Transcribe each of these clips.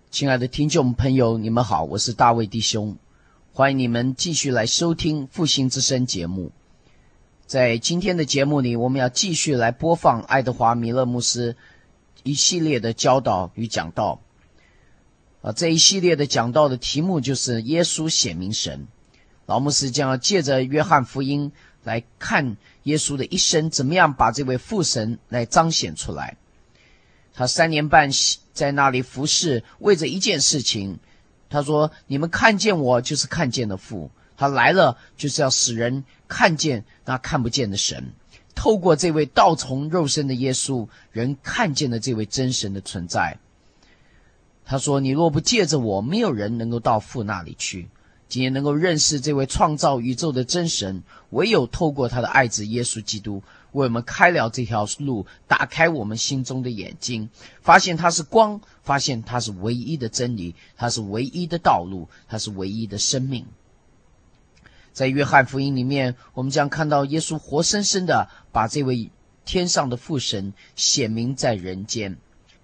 亲爱的听众朋友，你们好，我是大卫弟兄，欢迎你们继续来收听复兴之声节目。在今天的节目里，我们要继续来播放爱德华米勒牧师一系列的教导与讲道。这一系列的讲道的题目就是耶稣显明神。老牧师将要借着约翰福音来看耶稣的一生，怎么样把这位父神来彰显出来。他3年半在那里服侍，为着一件事情，他说：你们看见我，就是看见了父。他来了，就是要使人看见那看不见的神。透过这位道从肉身的耶稣，人看见了这位真神的存在。他说：你若不借着我，没有人能够到父那里去。今天能够认识这位创造宇宙的真神，唯有透过他的爱子耶稣基督，为我们开了这条路，打开我们心中的眼睛，发现他是光，发现他是唯一的真理，他是唯一的道路，他是唯一的生命。在约翰福音里面，我们将看到耶稣活生生的把这位天上的父神显明在人间。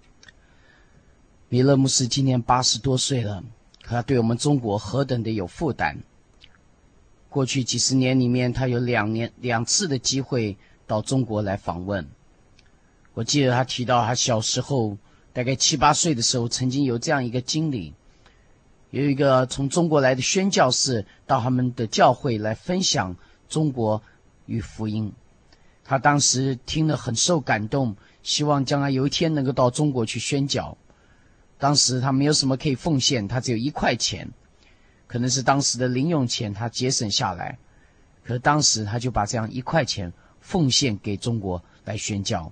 米勒牧师今年80多岁了，他对我们中国何等的有负担。过去几十年里面，他有2次的机会到中国来访问。我记得他提到他小时候大概7、8岁的时候，曾经有这样一个经历，有一个从中国来的宣教士到他们的教会来分享中国与福音。他当时听了很受感动，希望将来有一天能够到中国去宣教。当时他没有什么可以奉献，他只有1块钱，可能是当时的零用钱，他节省下来。可是当时他就把这样1块钱奉献给中国来宣教。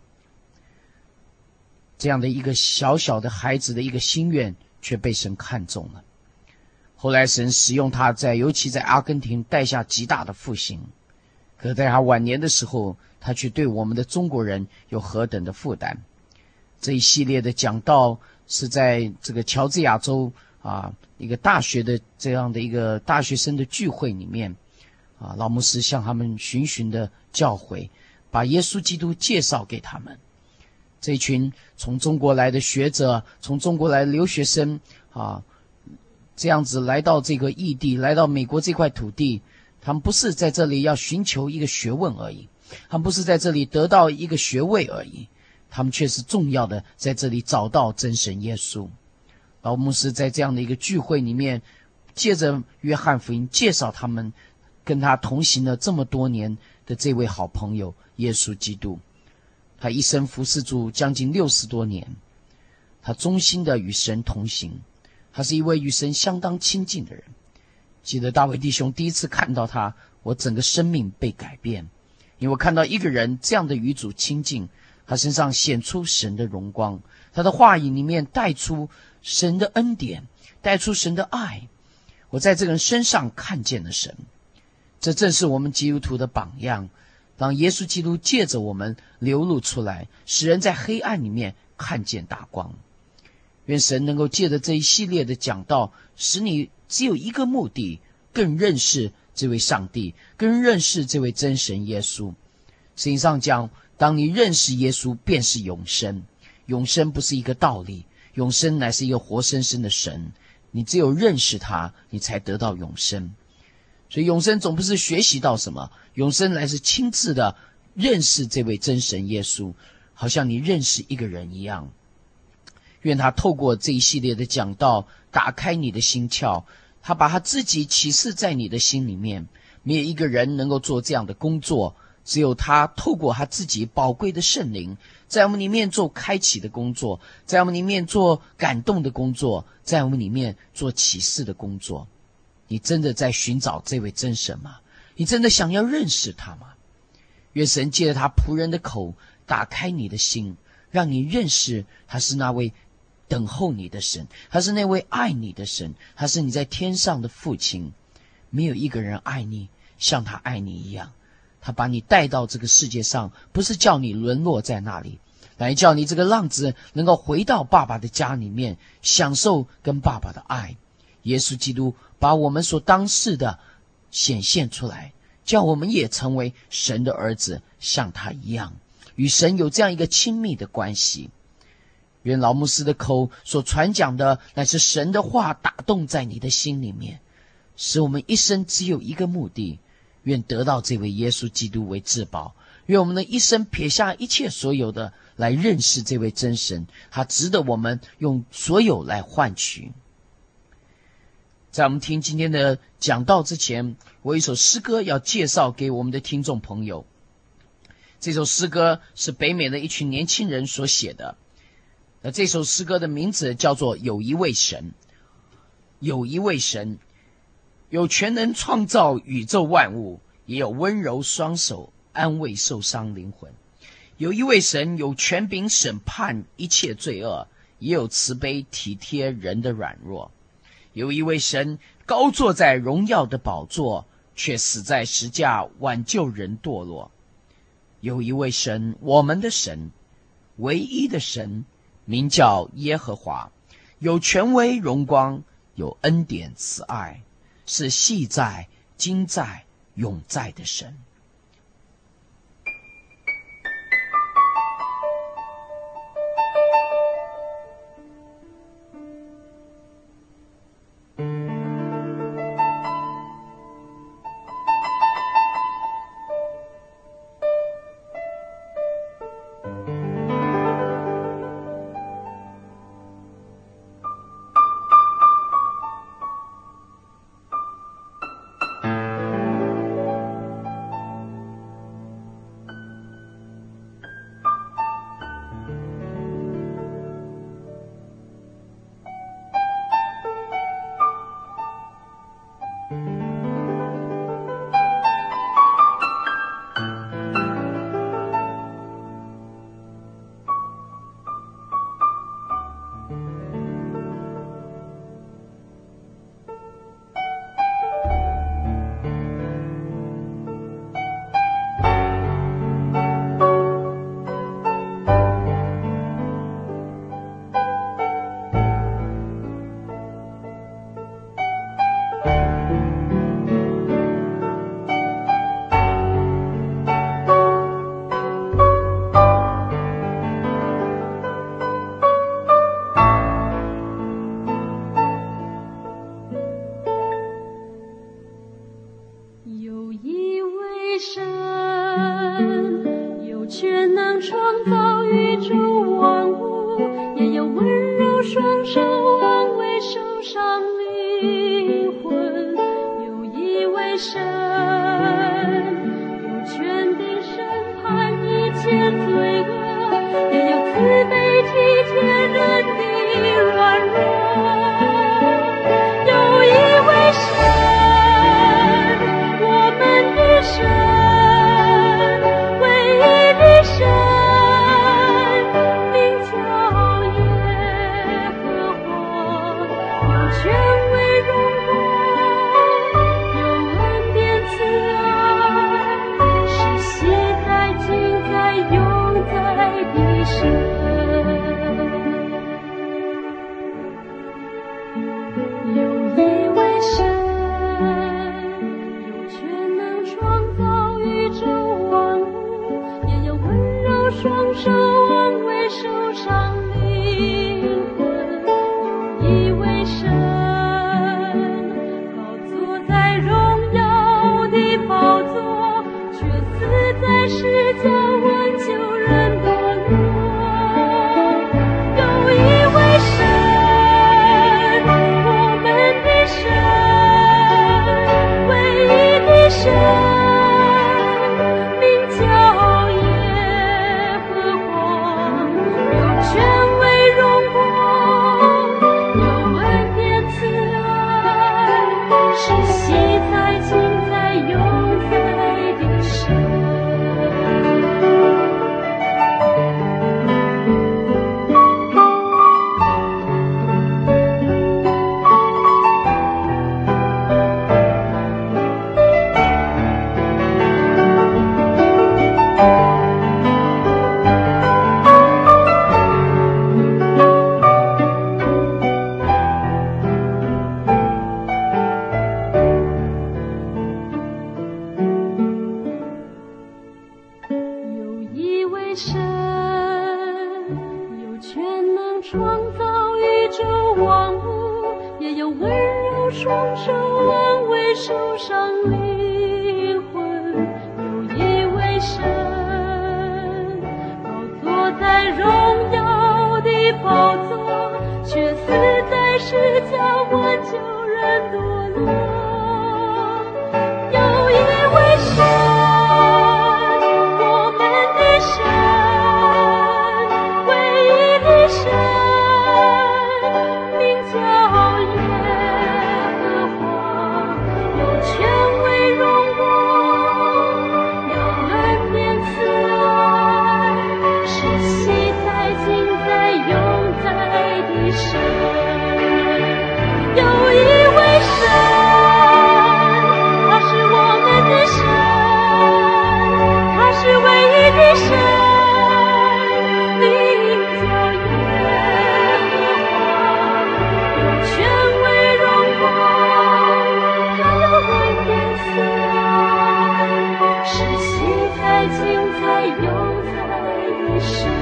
这样的一个小小的孩子的一个心愿，却被神看中了。后来神使用他尤其在阿根廷带下极大的复兴。可是在他晚年的时候，他却对我们的中国人有何等的负担。这一系列的讲道是在这个乔治亚州一个大学的这样的一个大学生的聚会里面老牧师向他们循循的教诲，把耶稣基督介绍给他们。这一群从中国来的学者，从中国来的留学生这样子来到这个异地，来到美国这块土地，他们不是在这里要寻求一个学问而已，他们不是在这里得到一个学位而已，他们却是重要的在这里找到真神耶稣。老牧师在这样的一个聚会里面，借着约翰福音介绍他们跟他同行了这么多年的这位好朋友耶稣基督。他一生服侍主将近60多年，他忠心的与神同行，他是一位与神相当亲近的人。记得大卫弟兄第一次看到他，我整个生命被改变，因为我看到一个人这样的与主亲近，他身上显出神的荣光，他的话语里面带出神的恩典，带出神的爱。我在这个人身上看见了神，这正是我们基督徒的榜样，让耶稣基督借着我们流露出来，使人在黑暗里面看见大光。愿神能够借着这一系列的讲道，使你只有一个目的，更认识这位上帝，更认识这位真神耶稣。圣经上讲，当你认识耶稣，便是永生。永生不是一个道理，永生乃是一个活生生的神。你只有认识他，你才得到永生。所以永生总不是学习到什么，永生乃是亲自的认识这位真神耶稣，好像你认识一个人一样。愿他透过这一系列的讲道，打开你的心窍，他把他自己启示在你的心里面。没有一个人能够做这样的工作，只有他透过他自己宝贵的圣灵，在我们里面做开启的工作，在我们里面做感动的工作，在我们里面做启示的工作。你真的在寻找这位真神吗？你真的想要认识他吗？愿神借着他仆人的口，打开你的心，让你认识他是那位等候你的神，他是那位爱你的神，他是你在天上的父亲。没有一个人爱你像他爱你一样。他把你带到这个世界上，不是叫你沦落在那里，来叫你这个浪子能够回到爸爸的家里面，享受跟爸爸的爱。耶稣基督把我们所当世的显现出来，叫我们也成为神的儿子，像他一样，与神有这样一个亲密的关系。 愿老牧师的口所传讲的乃是神的话，打动在你的心里面，使我们一生只有一个目的，愿得到这位耶稣基督为至宝。愿我们的一生撇下一切所有的，来认识这位真神，他值得我们用所有来换取。在我们听今天的讲道之前，我有一首诗歌要介绍给我们的听众朋友。这首诗歌是北美的一群年轻人所写的。那这首诗歌的名字叫做《有一位神》。有一位神，有全能创造宇宙万物，也有温柔双手安慰受伤灵魂。有一位神，有权柄审判一切罪恶，也有慈悲体贴人的软弱。有一位神，高坐在荣耀的宝座，却死在十架挽救人堕落。有一位神，我们的神，唯一的神，名叫耶和华，有权威荣光，有恩典慈爱，是昔在今在永在的神。 名叫耶和华。 双手安慰受伤灵魂，有一位神，宝座在荣耀的宝座，却死在十架挽救人堕落。有一位神，我们的神，唯一的神，名叫耶和华，有权威荣光，有恩典慈爱，是昔在今在永在的神。有一位神，他是我们的神，他是唯一的神，名叫耶和华，有权威荣光，他有恩典慈爱，是昔在今在永在的神。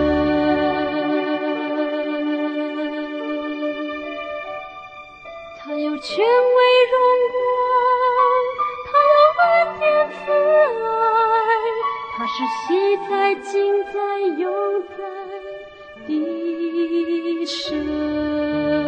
他有权威荣光，他有恩典慈爱，他是昔在今在永在的神。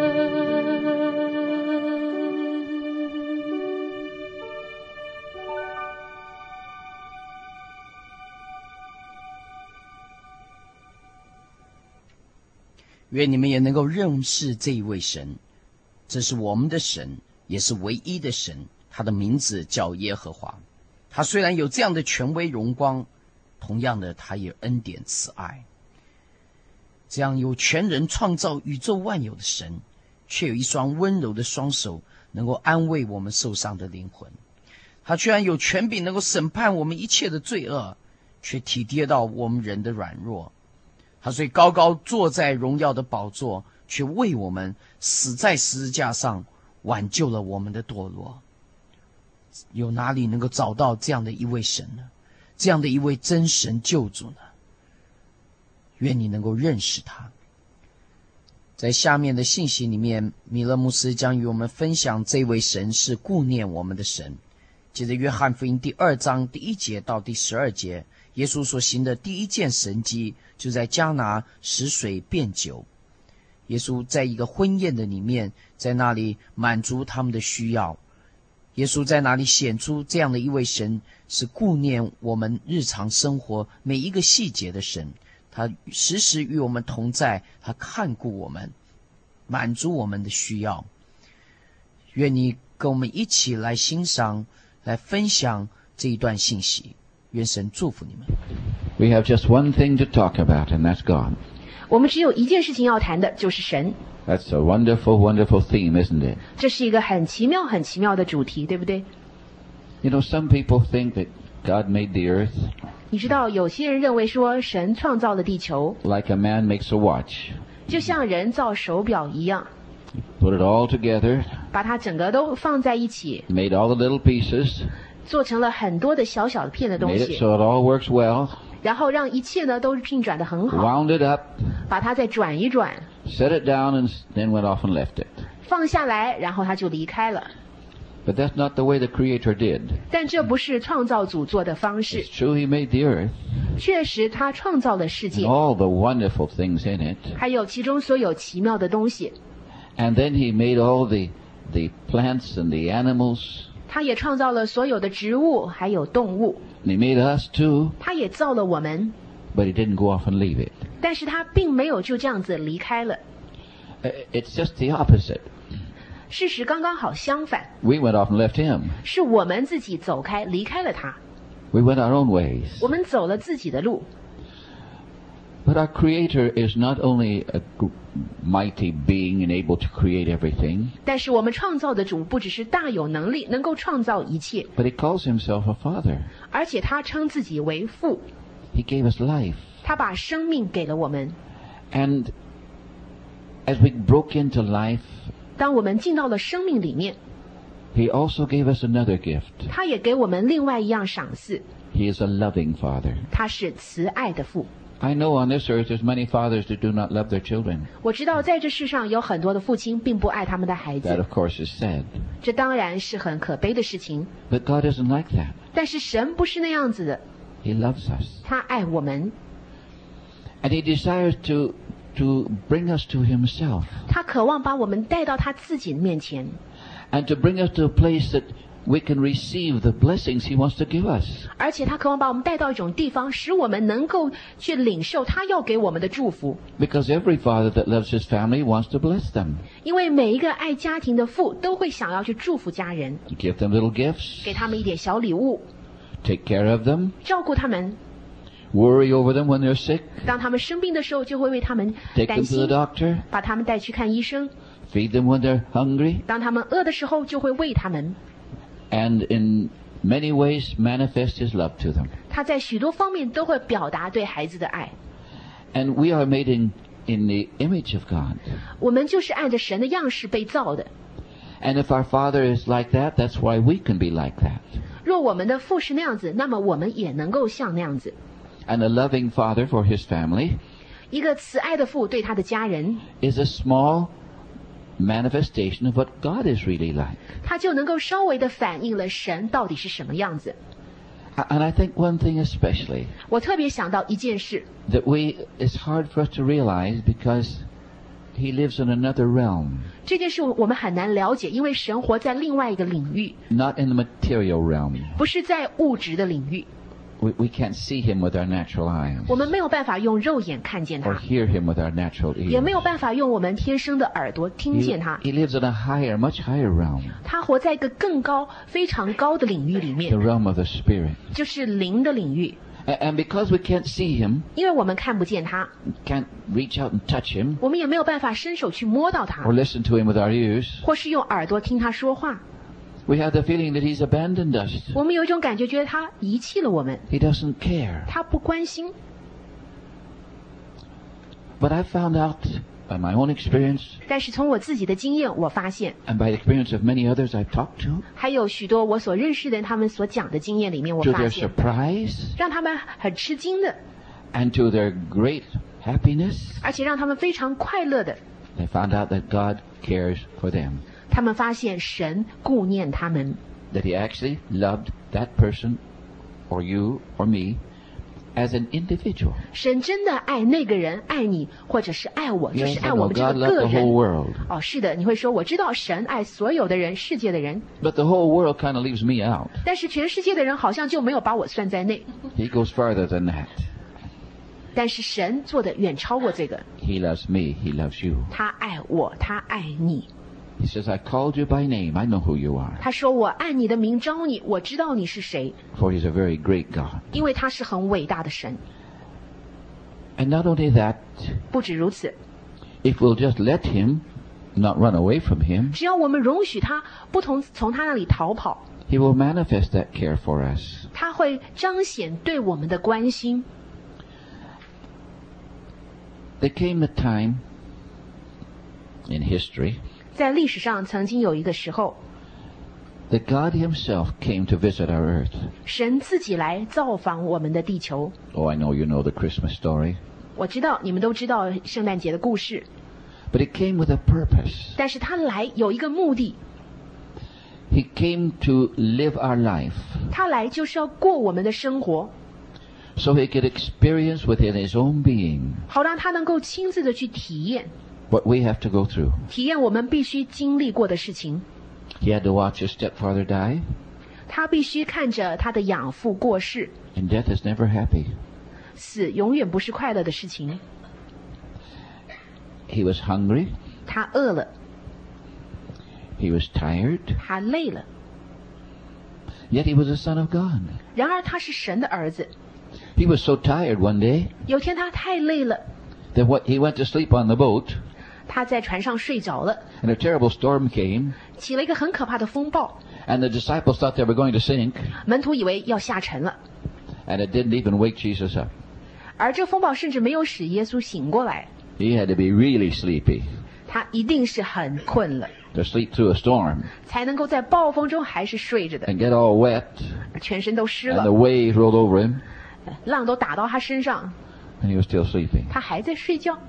愿你们也能够认识这一位神，这是我们的神，也是唯一的神，他的名字叫耶和华。他虽然有这样的权威荣光，同样的他也恩典慈爱。这样有全人创造宇宙万有的神，却有一双温柔的双手能够安慰我们受伤的灵魂。他居然有权柄能够审判我们一切的罪恶，却体贴到我们人的软弱。他虽高高坐在荣耀的宝座，却为我们死在十字架上，挽救了我们的堕落。有哪里能够找到这样的一位神呢？这样的一位真神救主呢？愿你能够认识他。在下面的信息里面，米勒牧师将与我们分享这位神是顾念我们的神。接着约翰福音第2章第1节到第12节，耶稣所行的第一件神迹，就在迦拿使水变酒。耶稣在一个婚宴的里面，在那里满足他们的需要。耶稣在那里显出这样的一位神，是顾念我们日常生活每一个细节的神。他时时与我们同在，他看顾我们，满足我们的需要。愿你跟我们一起来欣赏，来分享这一段信息。愿神祝福你们。 We have just one thing to talk about, and that's God. 我们只有一件事情要谈的，就是神。 That's a wonderful, wonderful theme, isn't it? 这是一个很奇妙、很奇妙的主题，对不对？ You know, some people think that God made the earth 你知道，有些人认为说，神创造了地球， like a man makes a watch. 就像人造手表一样， Put it all together, 把它整个都放在一起， made all the little pieces, 做成了很多的小小的片的东 made it 西， so it all works well, 然后让一切呢都运转得很好， wound it up, 把它再转一转， set it down, and then went off and left it. 放下来，然后他就离开了。 But that's not the way the Creator did. 但这不是创造主做的方式。 It's true He made the earth 确实，他创造了世 and 界， all the wonderful things in it. 还有其中所有奇妙的东西。 And then He made all the plants and the animals. 他也创造了所有的植物，还有动物。 And He made us too, 他也造了我们， but He didn't go off and leave it. 但是他并没有就这样子离开了。 It's just the opposite. 事实刚刚好相反， We went off and left Him. 是我们自己走开，离开了他。 We went our own ways. 我们走了自己的路。 But our Creator is not only a mighty being and able to create everything, 但是我们创造的主不只是大有能力，能够创造一切， but He calls Himself a Father. 而且他称自己为父。 He gave us life. 他把生命给了我们。 And as we broke into life, 当我们进到了生命里面， He also gave us another gift. 他也给我们另外一样赏赐。 He is a loving Father. 他是慈爱的父。 I know on this earth there's many fathers that do not love their children. 我知道在这世上有很多的父亲并不爱他们的孩 That 子， of course is sad. 这当然是很可悲的事情。 But God isn't like that. 但是神不是那样子的， He loves us. 他爱我们， And He desires to bring us to Himself. 他渴望把我们带到他自己的面前， And to bring us to a place that we can receive the blessings He wants to give us. 而且他渴望把我们带到一种地方，使我们能够去领受他要给我们的祝福。 Because every father that loves his family wants to bless them. 因为每一个爱家庭的父都会想要去祝福家人， Give them little gifts. 给他们一点小礼物， Take care of them. 照顾他们。 Worry over them when they're sick. 当他们生病的时候，就会为他们 Take 担 them to the 心， doctor. 把他们带去看医生。 Feed them when they're hungry. 当他们饿的时候，就会喂他们。 And in many ways manifest His love to them. 他在许多方面都会表达对孩子的爱。 And we are made in the image of God. 我们就是按着神的样式被造的。 And if our Father is like that, that's why we can be like that. 若我们的父是那样子，那么我们也能够像那样子。 And a loving father for his family 一个慈爱的父对他的家人， is a small manifestation of what God is really like. 他就能够稍微的反映了神到底是什么样子。 And I think one thing especially 我特别想到一件事， that it's hard for us to realize because He lives in another realm, 这件事我们很难了解，因为神活在另外一个领域， not in the material realm. 不是在物质的领域。 We can't see Him with our natural eyes 我们没有办法用肉眼看见 or 他， hear Him with our natural 也没 ears. 有办法用我们天生的耳朵听 He, 见他。 he lives in a higher, much higher realm, 他活在一个更高、非常高的领域里 the 面， realm of the Spirit. 就是灵的领域。 And because we can't see Him, 因为我们看不见他， can't reach out and touch Him, 我们也没有办法伸手去摸到他 or，listen to Him with our ears, 或是用耳朵听他说话。 we have the feeling that He's abandoned us. 我们有一种感觉，觉得他遗弃了我们， He doesn't care. 他不关心。 But I found out by my own experience 但是从我自己的经验，我发现 and by the experience of many others I've talked to, 还有许多我所认识的人，他们所讲的经验里面，我 to 发 their 现 surprise 让他们很吃惊的， and to their great happiness, 而且让他们非常快乐的， they found out that God cares for them. 他们发现神顾念他们， That He actually loved that person or you or me as an individual. 神真的爱那个人，爱你，或者是爱我，就 Yes, 是 I 爱我 know 们这 God 个 loved 个 the whole 人。 world. 哦，是的，你会说我知道神爱所有的人，世界的人， But the whole world kind of leaves me out. 但是全世界的人好像就没有把我算在内。 He goes farther than that. 但是神做的远超过这个， He loves me. He loves you. 他爱我，他爱你。 He says, I called you by name. I know who you are. 他说我按你的名招你，我知道你是谁， For He's a very great God. 因为他是很伟大的神。 And not only that, 不止如此， if we'll just let Him, not run away from Him, 只要我们容许他不从他那里逃跑， He will manifest that care for us. 他会彰显对我们的关心。 There came a time in history 在历史上曾经有一个时候， that God Himself came to visit our earth. 神自己来造访我们的地球。 Oh, I know you know the Christmas story. 我知道你们都知道圣诞节的故事， But it came with a purpose. 但是他来有一个目的， He came to live our life 他来就是要过我们的生活， so He could experience within His own being 好让他能够亲自的去体验 what we have to go through. 我们必须经历过的事情。 He had to watch His stepfather die, 他必须看着他的养父过世， and death is never happy. 死永远不是快乐的事情。 He was hungry. 他饿了， He was tired. 他累了， Yet He was the Son of God. 然而他是神的儿子。 He was so tired one day 有天他太累了， that he went to sleep on the boat, 他在船上睡着了， and a terrible storm came, 起了一个很可怕的风暴， and the disciples thought they were going to sink, 门徒以为要下沉了， and it didn't even wake Jesus up. 而这风暴甚至没有使耶稣醒过来， He had to be really sleepy 他一定是很困了， to sleep through a storm 才能够在暴风中还是睡着的， and get all wet, 全身都湿 and 了 the，waves rolled over him. 浪都打到他身上， And he was still sleeping. 他还在睡觉，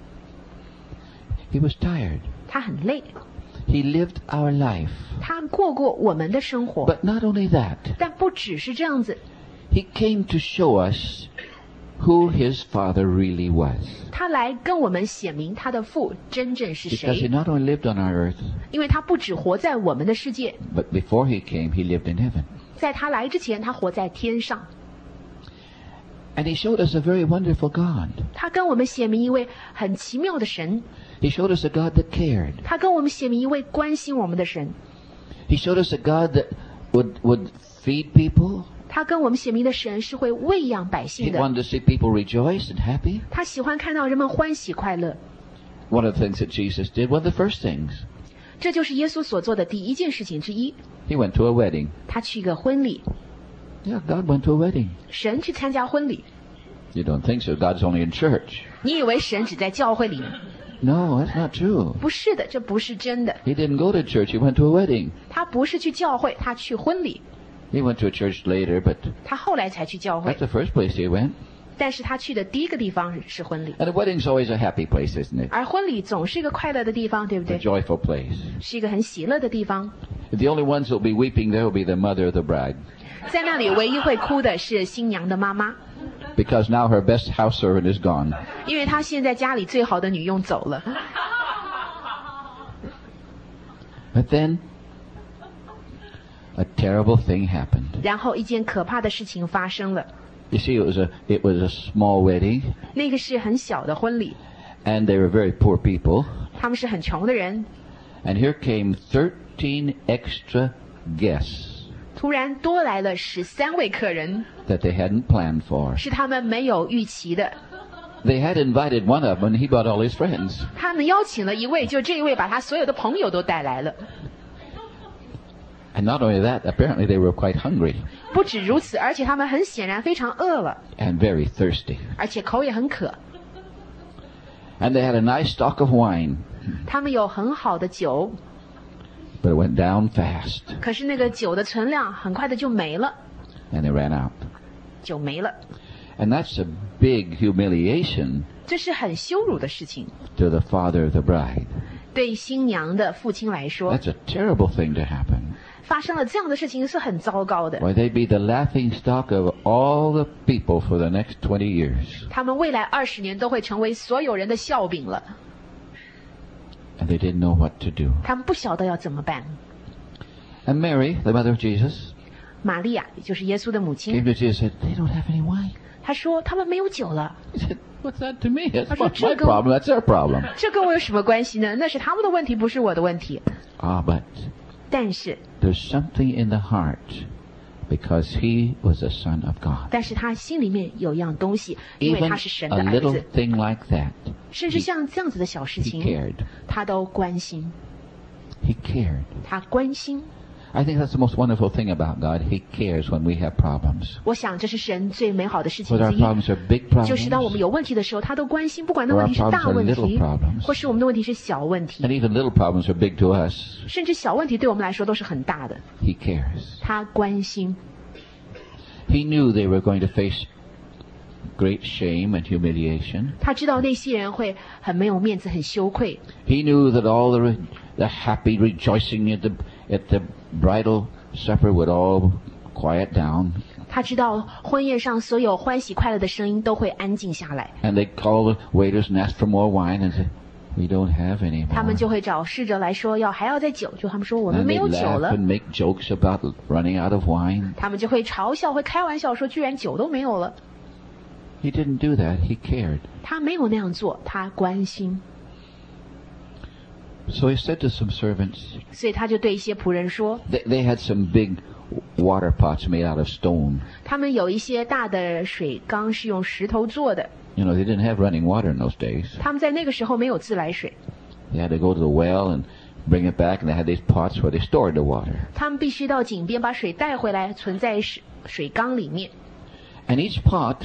He was tired. 他很累， He lived our life. 他过我们的生活。 But not only that, 但不只是这样子， he came to show us who his father really was. 他来跟我们显明他的父真正是 Because he 谁。 not only lived on our earth, 因为他不只活在我们的世界， but before he came, he lived in heaven. 在他来之前，他活在天上。 And he showed us a very wonderful God. 他跟我们显明一位很奇妙的神， He showed us a God that cared. 他跟我们显明一位关心我们的神， He showed us a God that would feed people. 他跟我们显明的神是会喂养百 He 姓的。 wanted to see people rejoice and happy. 他喜欢看到人们欢喜快乐， One of the things that Jesus did, one of the first things, 这就是耶稣所做的第一件事情之一。 he went to a wedding. 他去一个婚礼， Yeah, God went to a wedding. 神去参加婚礼。 You don't think so. God's only in church. 你以为神只在教会里面？ No, that's not true. 不是的，这不是真的。 He didn't go to church. He went to a wedding. 他不是去教会，他去婚礼。 He went to a church later, but 他后来才去教会 that's，the first place he went. 但是他去的第一个地方是婚礼。 And a wedding's always a happy place, isn't it? 而婚礼总是一个快乐的地方，对不 A 对？ joyful place. 是一个很喜乐的地方。 The only ones who'll be weeping there will be the mother of the bride. 在那里唯一会哭的是新娘的妈妈， Because now her best house servant is gone. 因为她现在家里最好的女佣走了。 But then, a terrible thing happened. 然后一件可怕的事情发生了， You see, it was a small wedding, 那个是很小的婚礼， and they were very poor people. 他们是很穷的人。 And here came 13 extra guests 突然多来了13位客人， that they hadn't planned for. 是他们没有预期的。 They had invited one of them, and he brought all his friends. 他们邀请了一位，就这一位把他所有的朋友都带来了。 And not only that, apparently they were quite hungry 不止如此，而且他们很显然非常饿了， and very thirsty. 而且口也很渴。 And they had a nice stock of wine, 他们有很好的酒， but it went down fast, 可是那个酒的存量很快的就没了， and they ran out. 酒没了。 And that's a big humiliation 这是很羞辱的事情， to the father of the bride. 对新娘的父亲来说， That's a terrible thing to happen. 发生了这样的事情是很糟糕的。 Why, they'd be the laughing stock of all the people for the next 20 years. 他们未来20年都会成为所有人的笑柄了， And they didn't know what to do. 他们不晓得要怎么办。 And Mary, the mother of Jesus, 玛利亚，也就是耶稣的母 came 亲， to Jesus and said, they don't have any wine. 她说他们没有酒了。 He said, what's that to me? That's I not said, my "Chico." problem. That's their problem. 这跟我有什么关系呢？那是他们的问题，不是我的问题。 But 但是， there's something in the heart because he was the Son of God. 但是他心里面有样东西，因为 Even 他是神 a 的儿 little 子， thing like that, 甚至像这样子的小事 he 情， cared. 他都关心， He cared. 他关心。 I think that's the most wonderful thing about God. He cares when we have problems. 我想这是神最美好的事情 Whether 之 our 一， problems are big 就是当我 problems, 们有问题的时候，他都关心，不管那 or 问 our 题是大 problems are 问 little 题， problems, 或是我们的问题是小问题 and，even little problems are big to us. 甚至小问题对我们来说都是很大的。 He cares. 他关心， He knew they were going to face great shame and humiliation. 他知道那些人会很没有面子，很羞愧。 He knew that all the happy rejoicing at the bridal supper would all quiet down, 他知道婚宴上所有欢喜快乐的声音都会安静下来， and they'd call the waiters and ask for more wine and say, "We don't have any 他们 more." 就会找侍者来说还要再酒，就他们说我们 And 没 they'd 有酒 laugh 了， and make jokes about running out of wine. 他们就会嘲笑，会开玩笑说居然酒都没有了。 He didn't do that. He cared. 他没有那样做，他关心， So he said to some servants, 所以他就对一些仆人说， they had some big water pots made out of stone. 他们有一些大的水缸是用石头做的， You know, they didn't have running water in those days. 他们在那个时候没有自来水， They had to go to the well and bring it back, and they had these pots where they stored the water. 他们必须到井边把水带回来，存在水缸里面。 And each pot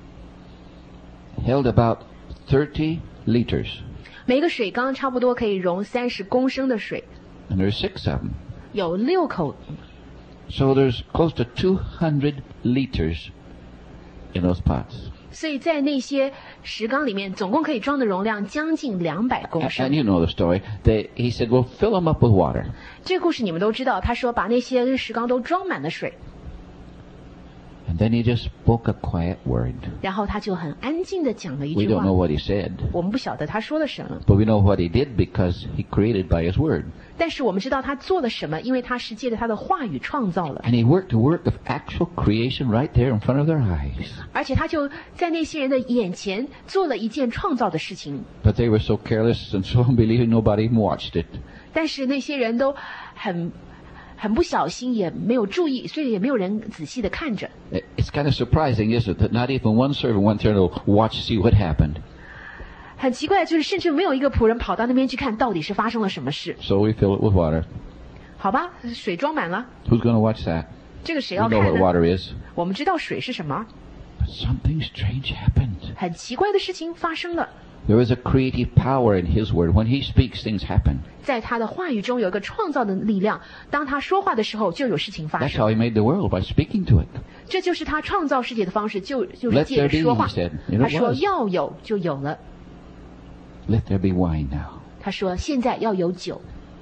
held about 30 liters. 每个水缸差不多可以容30公升的水， And there's 6 of them. 有6口， So there's close to 200 liters in those pots. 所以在那些石缸里面，总共可以装的容量将近200公 And 升。 you know the story. He said, well, fill them up with water. 这个故事你们都知道，他说把那些石缸都装满了水， And then he just spoke a quiet word. 然后他就很安静的讲了一 We 句 don't know 话。 what he said, 我们不晓得他说了什么， but we know what he did because he created by his word. 但是我们知道他做了什么，因为他是借着他的话语创造了， And he worked the work of actual creation right there in front of their eyes. 而且他就在那些人的眼前做了一件创造的事情。 But they were so careless and so unbelieving, nobody even watched it. 但是那些人都很不小心，也没有注意，所以也没有人仔细的看着。 It's kind of surprising, isn't it, that not even one servant went there to watch, see what happened. 很奇怪的就是，甚至没有一个仆人跑到那边去看到底是发生了什么事。 So we fill it with water. 好吧，水装满了， Who's going to watch that? 这个谁 We 要 know 看 what 呢？ water is. 我们知道水是什么， But something strange happened. 很奇怪的事情发生了。 There is a creative power in his word. When he speaks, things happen. 在他的话语中有一个创造的力量，当他说话的时候，就有事情发 That's 生。 how he made the world, by speaking to it. 这就是他创造世界的方式，就是 Let 借 there 着 be, 说话 he said. And 他 it 说 was. 要有就有了， Let there be wine now. 他说现在要有酒，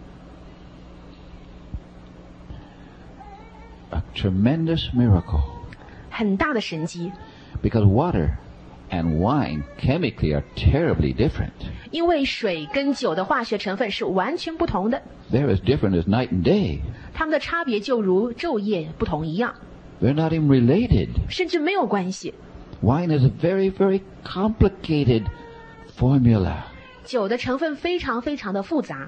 A tremendous miracle. 很大的神迹。 Because water and wine chemically are terribly different. 因为水跟酒的化学成分是完全不同的， They're as different as night and day. 它们的差别就如昼夜不同一样， They're not even related. 甚至没有关系。 Wine is a very, very complicated formula. 酒的成分非常非常的复杂，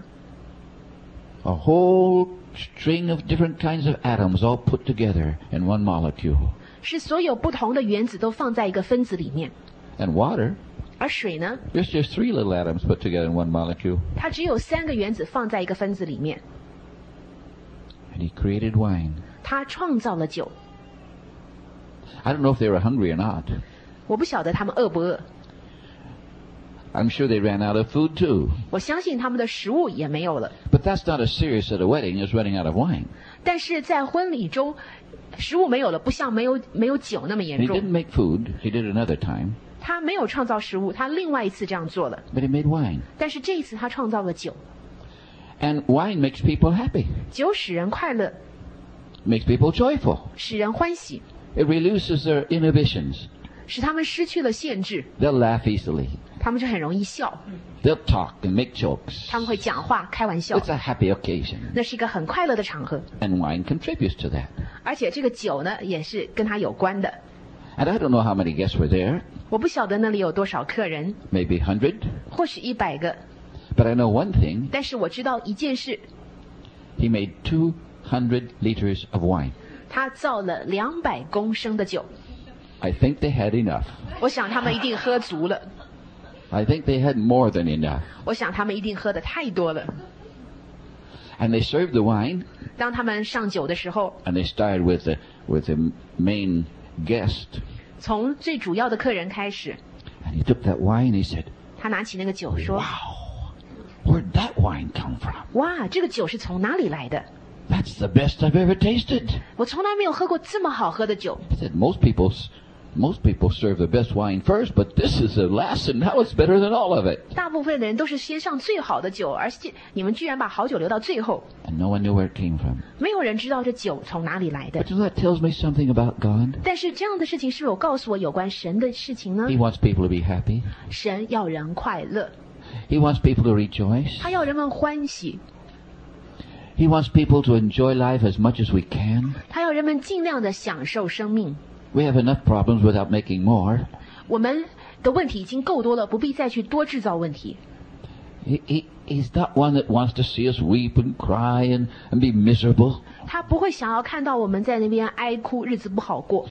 A whole string of different kinds of atoms all put together in one molecule. 是所有不同的原子都放在一个分子里面。 And water, 而水呢， there's just 3 little atoms put together in one molecule. 它只有3个原子放在一个分子里面。 And he created wine. 它创造了酒， I don't know if they were hungry or not. 我不晓得他们饿不饿， I'm sure they ran out of food too. 我相信他们的食物也没有了。 But that's not as serious at a wedding as running out of wine. 但是在婚礼中，食物没有了，不像没有酒那么 And 严 he 重。 didn't make food. He did it another time. 他没有创造食物，他另外一次这样做了。 But he made wine. 但是这一次他创造了酒， And wine makes people happy. 酒使人快乐， Makes people joyful. 使人欢喜， It reduces their inhibitions. 使他们失去了限制， They'll laugh easily. 他们就很容易笑， They'll talk and make jokes. 他们会讲话、开玩笑 It's，a happy occasion. 那是一个很快乐的场合。 And wine contributes to that. 而且这个酒呢，也是跟它有关的。 And I don't know how many guests were there. 我不晓得那里有多少客人， Maybe 100. 或许100个， But I know one thing. 但是我知道一件事， He made 200 liters of wine. 他造了200公升的酒。 I think they had enough. 我想他们一定喝足了， I think they had more than enough. 我想他们一定喝的太多了。 And they served the wine. 当他们上酒的时候， And they started with the main guest. 从最主要的客人开始， And he took that wine. He said, 他拿起那个酒说 "Where'd that wine come from?"：“ 哇，这个酒是从哪里来的？ That's the best I've ever tasted." 我从来没有喝过这么好喝的酒。 He said, most people serve the best wine first, but this is the last, and now it's better than all of it." 大部分的人都是先上最好的酒，而且你们居然把好酒留到最后， And no one knew where it came from. 没有人知道这酒从哪里来的。 But you know, that tells me something about God. 但是这样的事情是否告诉我有关神的事情呢？ He wants people to be happy. 神要人快乐， He wants people to rejoice. 他要人们欢喜， He wants people to enjoy life as much as we can. 他要人们尽量的享受生命。 We have enough problems without making more. 我们的问题已经够多了，不必再去多制造问题。 He's not one that wants to see us weep and cry and be miserable. 他不会想要看到我们在那边哀哭，日子不好过。